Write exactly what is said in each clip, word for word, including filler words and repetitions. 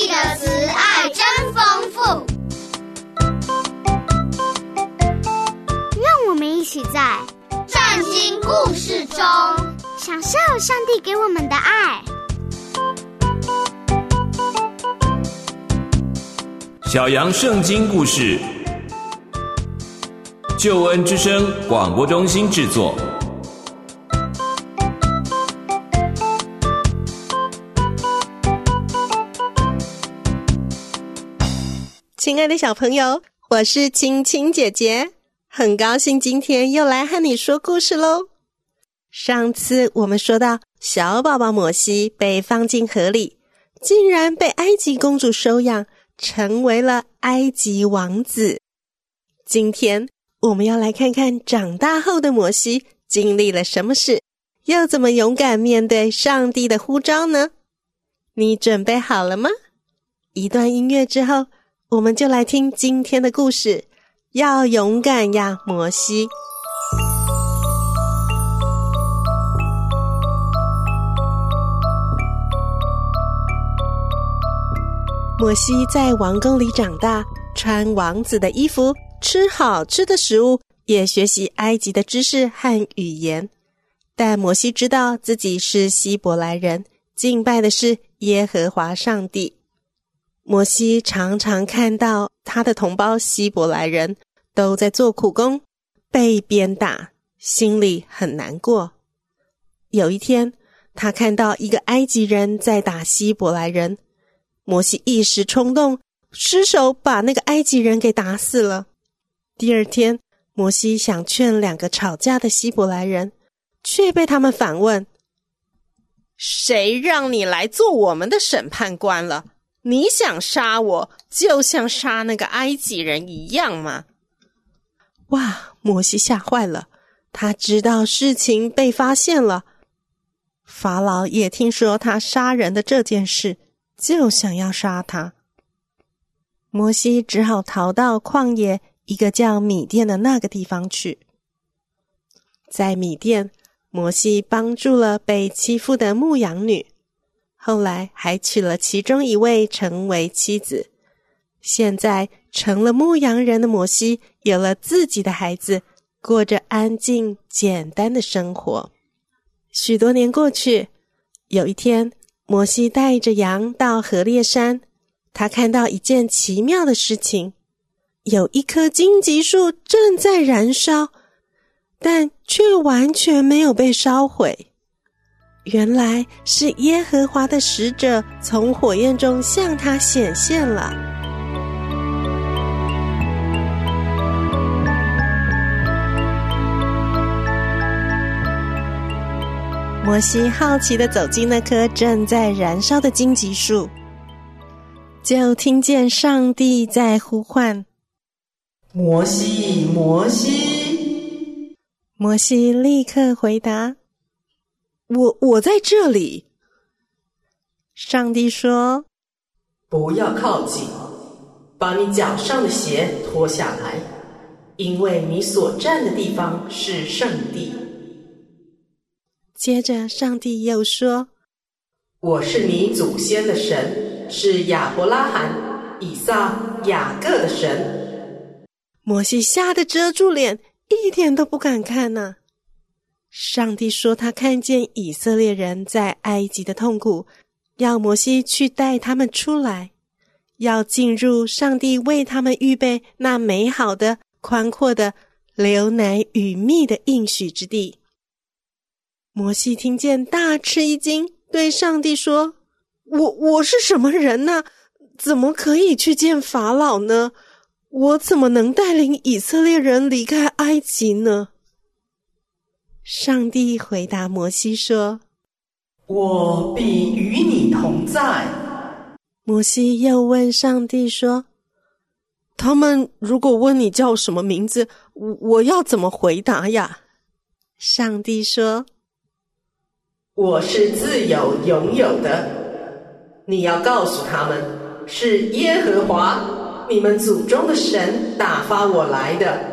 帝的慈爱真丰富。 让我们一起在圣经故事中享受上帝给我们的爱。 小羊圣经故事，救恩之声广播中心制作。 亲爱的小朋友，我是青青姐姐，很高兴今天又来和你说故事咯。上次我们说到小宝宝摩西被放进河里，竟然被埃及公主收养，成为了埃及王子。今天我们要来看看长大后的摩西经历了什么事，又怎么勇敢面对上帝的呼召呢？你准备好了吗？一段音乐之后，我们就来听今天的故事，要勇敢呀，摩西。摩西在王宫里长大，穿王子的衣服，吃好吃的食物，也学习埃及的知识和语言。但摩西知道自己是希伯来人，敬拜的是耶和华上帝。摩西常常看到他的同胞希伯来人都在做苦工，被鞭打，心里很难过。有一天，他看到一个埃及人在打希伯来人，摩西一时冲动，失手把那个埃及人给打死了。第二天，摩西想劝两个吵架的希伯来人，却被他们反问：谁让你来做我们的审判官了？你想杀我，就像杀那个埃及人一样吗？哇，摩西吓坏了，他知道事情被发现了。法老也听说他杀人的这件事，就想要杀他。摩西只好逃到旷野一个叫米甸的那个地方去。在米甸，摩西帮助了被欺负的牧羊女，后来还娶了其中一位成为妻子。现在成了牧羊人的摩西有了自己的孩子，过着安静简单的生活。许多年过去，有一天，摩西带着羊到河烈山，他看到一件奇妙的事情，有一棵荆棘树正在燃烧，但却完全没有被烧毁。原来是耶和华的使者从火焰中向他显现了。摩西好奇地走进那棵正在燃烧的荆棘树，就听见上帝在呼唤： 摩西，摩西！ 摩西立刻回答：我我在这里。上帝说： 不要靠近，把你脚上的鞋脱下来，因为你所站的地方是圣地。 接着上帝又说： 我是你祖先的神，是亚伯拉罕、以撒、雅各的神。 摩西吓得遮住脸，一点都不敢看啊。上帝说他看见以色列人在埃及的痛苦，要摩西去带他们出来，要进入上帝为他们预备那美好的、宽阔的、流奶与蜜的应许之地。摩西听见大吃一惊，对上帝说：我我是什么人呢？怎么可以去见法老呢？我怎么能带领以色列人离开埃及呢？上帝回答摩西说： 我必与你同在。 摩西又问上帝说：他们如果问你叫什么名字，我我要怎么回答呀？上帝说： 我是自有永有的，你要告诉他们，是耶和华你们祖宗的神打发我来的。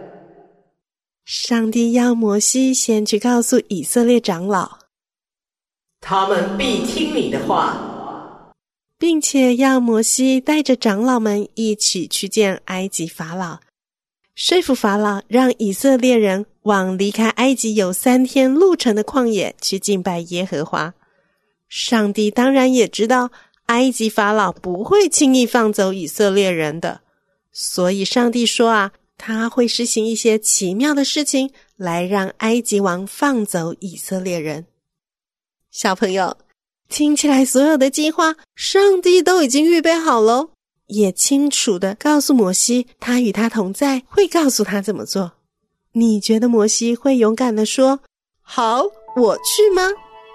上帝要摩西先去告诉以色列长老， 他们必听你的话， 并且要摩西带着长老们一起去见埃及法老，说服法老让以色列人往离开埃及有三天路程的旷野去敬拜耶和华。上帝当然也知道埃及法老不会轻易放走以色列人的，所以上帝说啊，他会施行一些奇妙的事情来让埃及王放走以色列人。小朋友，听起来所有的计划上帝都已经预备好了，也清楚地告诉摩西他与他同在，会告诉他怎么做。你觉得摩西会勇敢地说好，我去吗？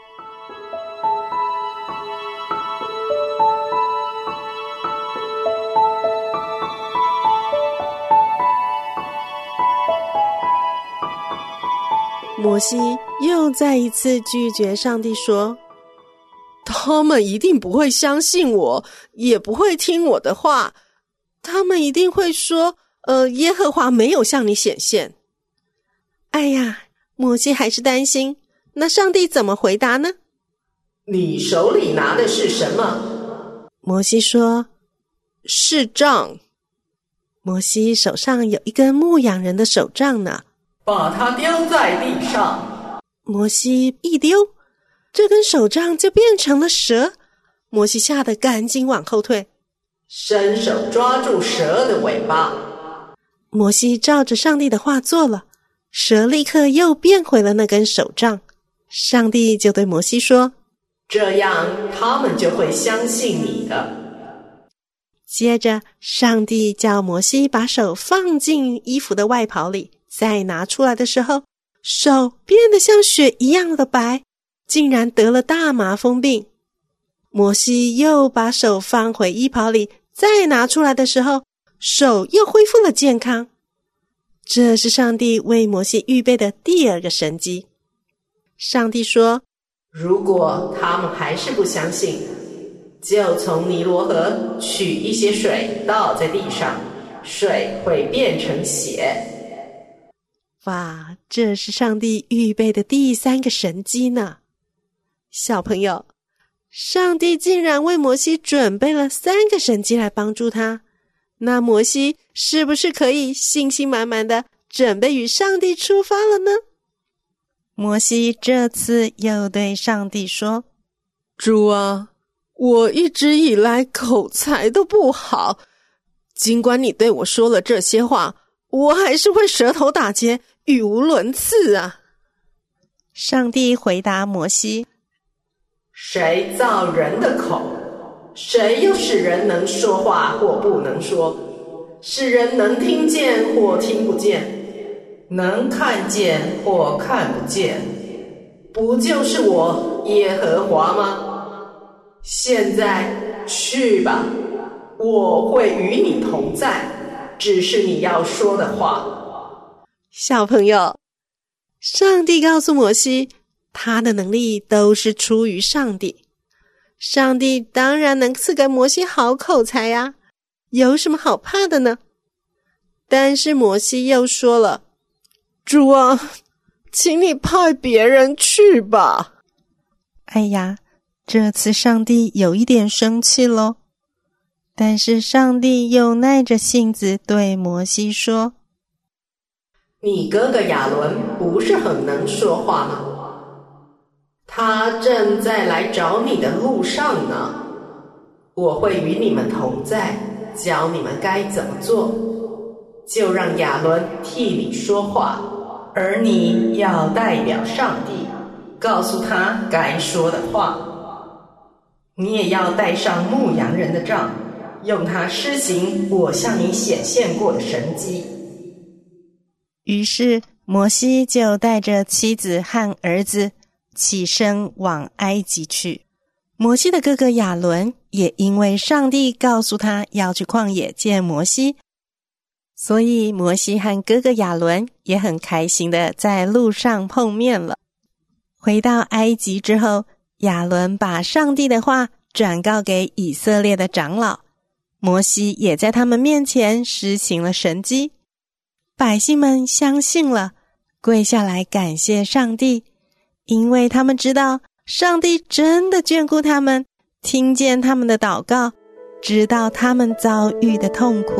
摩西又再一次拒绝上帝说，他们一定不会相信我，也不会听我的话，他们一定会说呃，耶和华没有向你显现。哎呀，摩西还是担心，那上帝怎么回答呢？ 你手里拿的是什么？ 摩西说，是杖。摩西手上有一根牧羊人的手杖呢， 把它丢在地上。 摩西一丢，这根手杖就变成了蛇。摩西吓得赶紧往后退， 伸手抓住蛇的尾巴。 摩西照着上帝的话做了，蛇立刻又变回了那根手杖。上帝就对摩西说， 这样他们就会相信你的。 接着上帝叫摩西把手放进衣服的外袍里，再拿出来的时候，手变得像雪一样的白，竟然得了大麻风病。摩西又把手放回衣袍里，再拿出来的时候，手又恢复了健康。这是上帝为摩西预备的第二个神迹。上帝说， 如果他们还是不相信，就从尼罗河取一些水倒在地上，水会变成血。 哇，这是上帝预备的第三个神迹呢。小朋友，上帝竟然为摩西准备了三个神迹来帮助他，那摩西是不是可以信心满满的准备与上帝出发了呢？摩西这次又对上帝说，主啊，我一直以来口才都不好，尽管你对我说了这些话，我还是会舌头打结，语无伦次啊。上帝回答摩西， 谁造人的口？谁又使人能说话或不能说？使人能听见或听不见？能看见或看不见？不就是我耶和华吗？现在去吧，我会与你同在，只是你要说的话。 小朋友，上帝告诉摩西，他的能力都是出于上帝。上帝当然能赐给摩西好口才呀，有什么好怕的呢？但是摩西又说了，主啊，请你派别人去吧。哎呀，这次上帝有一点生气咯。但是上帝又耐着性子对摩西说， 你哥哥亚伦不是很能说话吗？他正在来找你的路上呢。我会与你们同在，教你们该怎么做。就让亚伦替你说话，而你要代表上帝，告诉他该说的话。你也要带上牧羊人的杖，用它施行我向你显现过的神迹。 于是摩西就带着妻子和儿子起身往埃及去。摩西的哥哥亚伦也因为上帝告诉他要去旷野见摩西，所以摩西和哥哥亚伦也很开心的在路上碰面了。回到埃及之后，亚伦把上帝的话转告给以色列的长老，摩西也在他们面前施行了神迹。百姓们相信了，跪下来感谢上帝，因为他们知道上帝真的眷顾他们， 听见他们的祷告，知道他们遭遇的痛苦。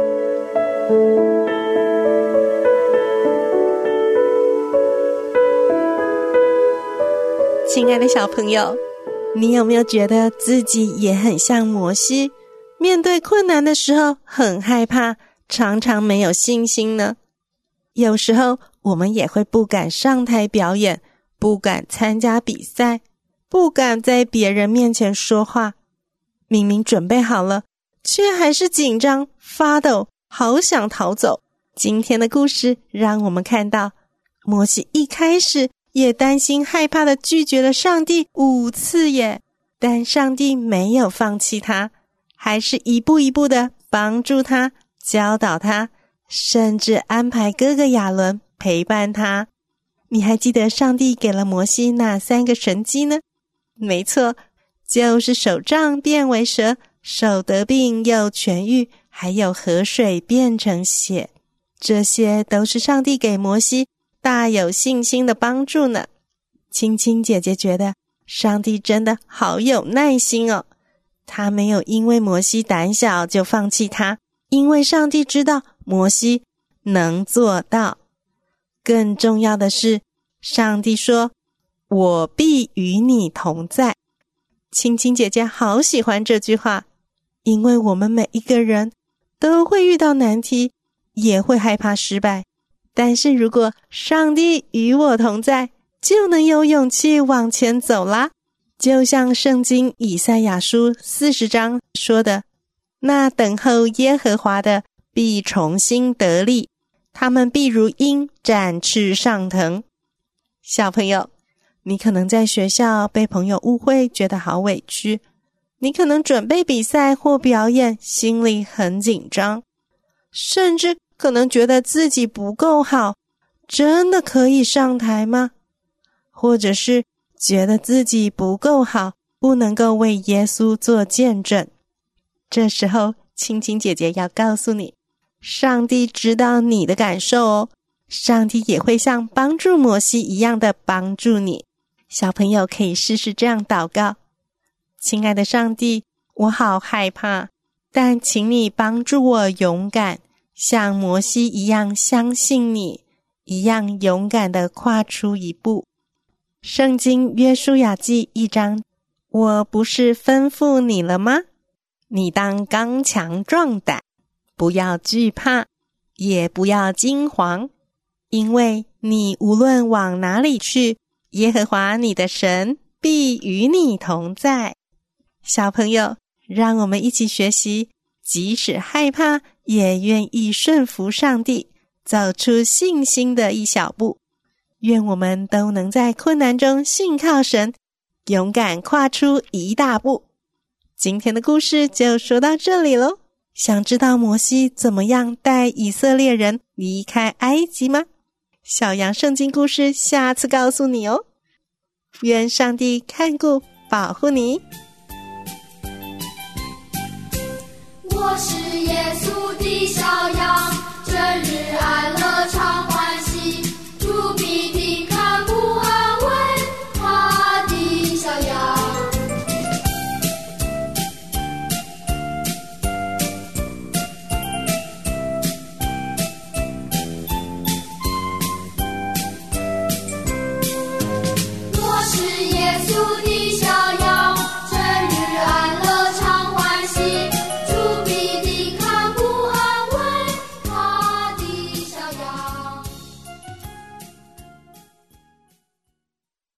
亲爱的小朋友，你有没有觉得自己也很像摩西，面对困难的时候很害怕，常常没有信心呢？有时候我们也会不敢上台表演，不敢参加比赛，不敢在别人面前说话，明明准备好了，却还是紧张发抖，好想逃走。今天的故事让我们看到，摩西一开始也担心害怕的拒绝了上帝五次耶，但上帝没有放弃他，还是一步一步的帮助他，教导他，甚至安排哥哥亚伦陪伴他。你还记得上帝给了摩西哪三个神迹呢？没错，就是手杖变为蛇，手得病又痊愈，还有河水变成血。这些都是上帝给摩西大有信心的帮助呢。青青姐姐觉得上帝真的好有耐心哦，他没有因为摩西胆小就放弃他，因为上帝知道摩西能做到。更重要的是，上帝说，我必与你同在。青青姐姐好喜欢这句话，因为我们每一个人都会遇到难题，也会害怕失败，但是如果上帝与我同在，就能有勇气往前走啦。就像圣经以赛亚书四十章说的，那等候耶和华的必重新得力，他们必如鹰展翅上腾。小朋友，你可能在学校被朋友误会，觉得好委屈，你可能准备比赛或表演，心里很紧张，甚至可能觉得自己不够好，真的可以上台吗？或者是觉得自己不够好，不能够为耶稣做见证。这时候，青青姐姐要告诉你，上帝知道你的感受哦，上帝也会像帮助摩西一样的帮助你。小朋友可以试试这样祷告：亲爱的上帝，我好害怕，但请你帮助我勇敢，像摩西一样相信你，一样勇敢地跨出一步。圣经约书亚记一章，我不是吩咐你了吗？你当刚强壮胆，不要惧怕，也不要惊惶，因为你无论往哪里去，耶和华你的神必与你同在。小朋友，让我们一起学习，即使害怕，也愿意顺服上帝，走出信心的一小步。愿我们都能在困难中信靠神，勇敢跨出一大步。今天的故事就说到这里咯。想知道摩西怎么样带以色列人离开埃及吗？小羊圣经故事下次告诉你哦。愿上帝看顾保护你。